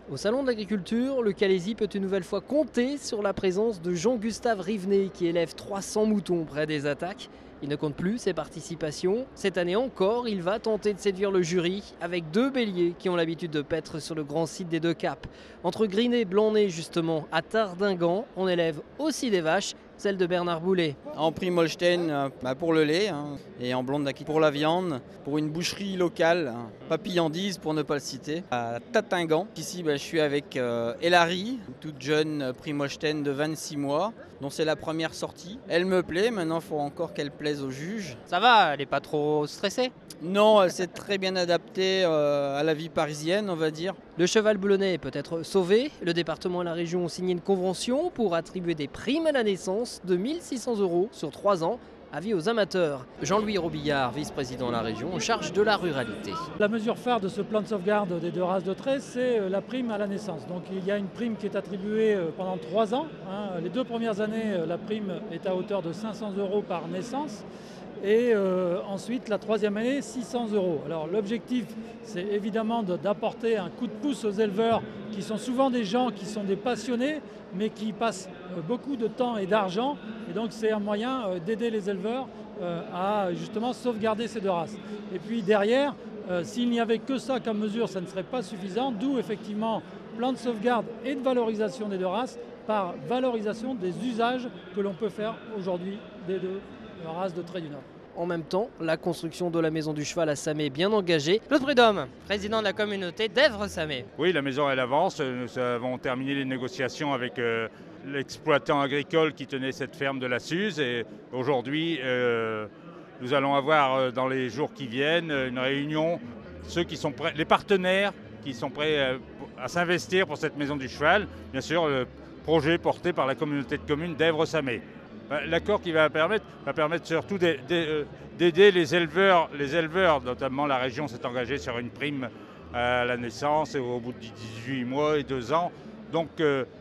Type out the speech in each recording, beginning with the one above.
Au Salon de l'Agriculture, le Calaisis peut une nouvelle fois compter sur la présence de Jean-Gustave Rivenet qui élève 300 moutons près des attaques. Il ne compte plus ses participations. Cette année encore, il va tenter de séduire le jury avec 2 béliers qui ont l'habitude de paître sur le grand site des Deux Caps. Entre Grinet et Blanc-Nez justement, à Tardingan, on élève aussi des vaches, celle de Bernard Boulet. En prime Holstein pour le lait et en blonde d'Aquitaine pour la viande, pour une boucherie locale, Papillandise pour ne pas le citer, à Tatingan. Ici je suis avec Elari, toute jeune prime Holstein de 26 mois, dont c'est la première sortie. Elle me plaît, maintenant il faut encore qu'elle plaise au juge. Ça va, elle n'est pas trop stressée? Non, elle s'est très bien adaptée à la vie parisienne, on va dire. Le cheval boulonnais peut être sauvé. Le département et la région ont signé une convention pour attribuer des primes à la naissance de 1 600 € sur 3 ans. Avis aux amateurs. Jean-Louis Robillard, vice-président de la région, en charge de la ruralité. La mesure phare de ce plan de sauvegarde des 2 races de trait, c'est la prime à la naissance. Donc il y a une prime qui est attribuée pendant 3 ans. Les 2 premières années, la prime est à hauteur de 500 € par naissance. Et ensuite, la 3e année, 600 €. Alors l'objectif, c'est évidemment d'apporter un coup de pouce aux éleveurs qui sont souvent des gens qui sont des passionnés, mais qui passent beaucoup de temps et d'argent. Et donc c'est un moyen d'aider les éleveurs à justement sauvegarder ces 2 races. Et puis derrière, s'il n'y avait que ça comme mesure, ça ne serait pas suffisant. D'où effectivement plan de sauvegarde et de valorisation des 2 races par valorisation des usages que l'on peut faire aujourd'hui des 2 races de trait du Nord. En même temps, la construction de la maison du cheval à Samé est bien engagée. Claude Prudhomme, président de la communauté d'Èvres-Samé. Oui, la maison elle avance. Nous avons terminé les négociations avec l'exploitant agricole qui tenait cette ferme de la Suze. Et aujourd'hui, nous allons avoir dans les jours qui viennent une réunion, ceux qui sont prêts, les partenaires qui sont prêts à s'investir pour cette maison du cheval. Bien sûr, le projet porté par la communauté de communes d'Èvres-Samé. L'accord qui va permettre surtout d'aider les éleveurs, notamment la région s'est engagée sur une prime à la naissance et au bout de 18 mois et 2 ans. Donc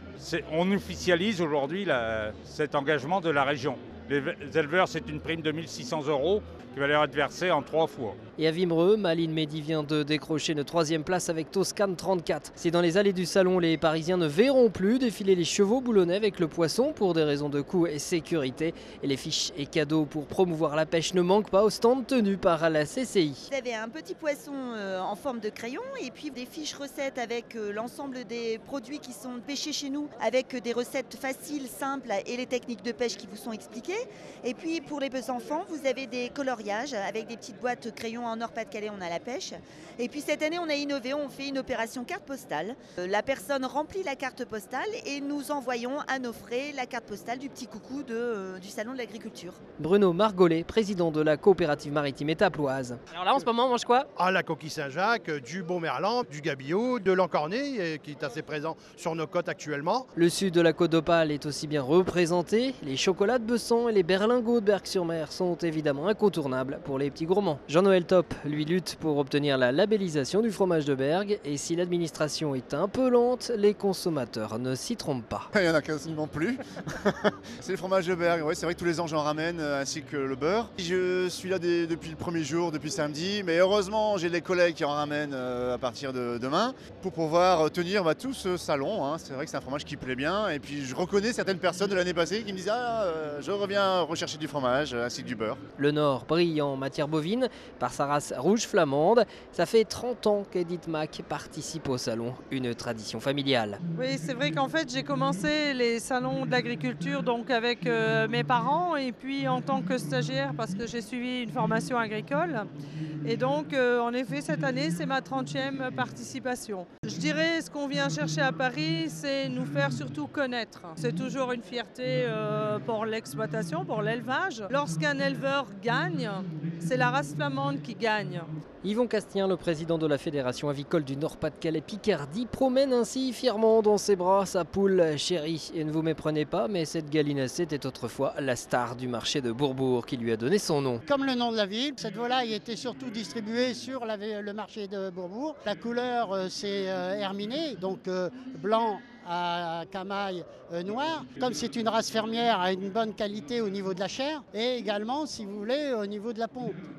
on officialise aujourd'hui cet engagement de la région. Les éleveurs, c'est une prime de 1 600 € qui va leur être versée en 3 fois. Et à Vimereux, Maline Mehdi vient de décrocher une 3e place avec Toscane 34. C'est dans les allées du salon, les Parisiens ne verront plus défiler les chevaux boulonnais avec le poisson pour des raisons de coût et sécurité. Et les fiches et cadeaux pour promouvoir la pêche ne manquent pas au stand tenu par la CCI. Vous avez un petit poisson en forme de crayon et puis des fiches recettes avec l'ensemble des produits qui sont pêchés chez nous, avec des recettes faciles, simples et les techniques de pêche qui vous sont expliquées. Et puis pour les petits enfants, vous avez des coloriages avec des petites boîtes crayons. En Nord-Pas-de-Calais, on a la pêche. Et puis cette année, on a innové, on fait une opération carte postale. La personne remplit la carte postale et nous envoyons à nos frais la carte postale du petit coucou du Salon de l'Agriculture. Bruno Margollet, président de la coopérative maritime étaploise. Alors là, en ce moment, on mange quoi? La coquille Saint-Jacques, du bon merlan, du gabillot, de l'encorné, qui est assez présent sur nos côtes actuellement. Le sud de la Côte d'Opale est aussi bien représenté. Les chocolats de Bessan et les berlingots de Berck-sur-Mer sont évidemment incontournables pour les petits gourmands. Jean-Noël Top, lui, lutte pour obtenir la labellisation du fromage de Bergues. Et si l'administration est un peu lente, les consommateurs ne s'y trompent pas. Il n'y en a quasiment plus. C'est le fromage de Bergues. Ouais, c'est vrai que tous les ans j'en ramène, ainsi que le beurre. Je suis là depuis le premier jour, depuis samedi. Mais heureusement, j'ai des collègues qui en ramènent à partir de demain pour pouvoir tenir tout ce salon. C'est vrai que c'est un fromage qui plaît bien. Et puis je reconnais certaines personnes de l'année passée qui me disent je reviens rechercher du fromage ainsi que du beurre. Le Nord brille en matière bovine par sa race rouge flamande. Ça fait 30 ans qu'Edith Mack participe au salon, une tradition familiale. Oui, c'est vrai qu'en fait j'ai commencé les salons de l'agriculture donc avec mes parents et puis en tant que stagiaire parce que j'ai suivi une formation agricole. Et donc en effet cette année c'est ma 30e participation. Je dirais ce qu'on vient chercher à Paris, c'est nous faire surtout connaître. C'est toujours une fierté pour l'exploitation, pour l'élevage. Lorsqu'un éleveur gagne, c'est la race flamande qui gagne. Yvon Castien, le président de la Fédération avicole du Nord-Pas-de-Calais Picardie, promène ainsi fièrement dans ses bras sa poule chérie. Et ne vous méprenez pas, mais cette gallinacée était autrefois la star du marché de Bourbourg qui lui a donné son nom. Comme le nom de la ville, cette volaille était surtout distribuée sur le marché de Bourbourg. La couleur c'est herminé, donc blanc à camaille noire. Comme c'est une race fermière, à une bonne qualité au niveau de la chair et également, si vous voulez, au niveau de la pompe.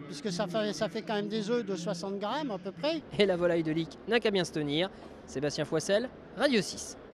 puisque ça fait quand même des œufs de 60 grammes à peu près. Et la volaille de Lic n'a qu'à bien se tenir. Sébastien Foissel, Radio 6.